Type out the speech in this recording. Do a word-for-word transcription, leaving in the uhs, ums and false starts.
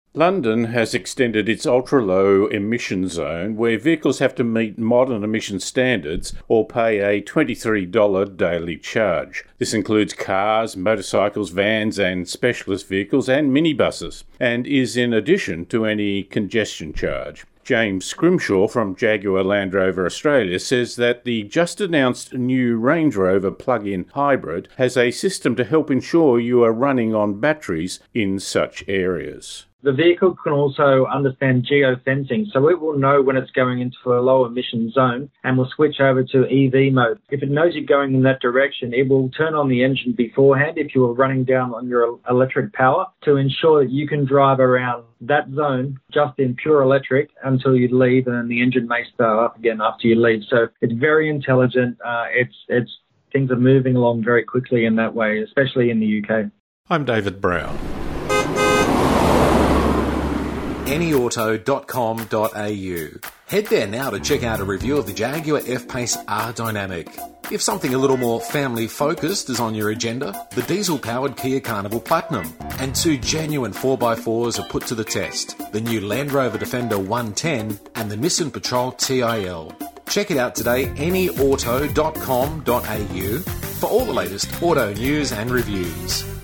London has extended its ultra-low emission zone where vehicles have to meet modern emission standards or pay a twenty-three dollars daily charge. This includes cars, motorcycles, vans and specialist vehicles and minibuses, and is in addition to any congestion charge. James Scrimshaw from Jaguar Land Rover Australia says that the just-announced new Range Rover plug-in hybrid has a system to help ensure you are running on batteries in such areas. The vehicle can also understand geofencing, so it will know when it's going into a low emission zone and will switch over to E V mode. If it knows you're going in that direction, it will turn on the engine beforehand if you are running down on your electric power to ensure that you can drive around that zone just in pure electric until you leave, and then the engine may start up again after you leave. So it's very intelligent. Uh, it's it's things are moving along very quickly in that way, especially in the U K. I'm David Brown. any auto dot com dot a u. Head there now to check out a review of the Jaguar F-Pace R Dynamic. If something a little more family-focused is on your agenda, the diesel-powered Kia Carnival Platinum and two genuine four by fours are put to the test, the new Land Rover Defender one ten and the Nissan Patrol T I L. Check it out today, any auto dot com dot a u, for all the latest auto news and reviews.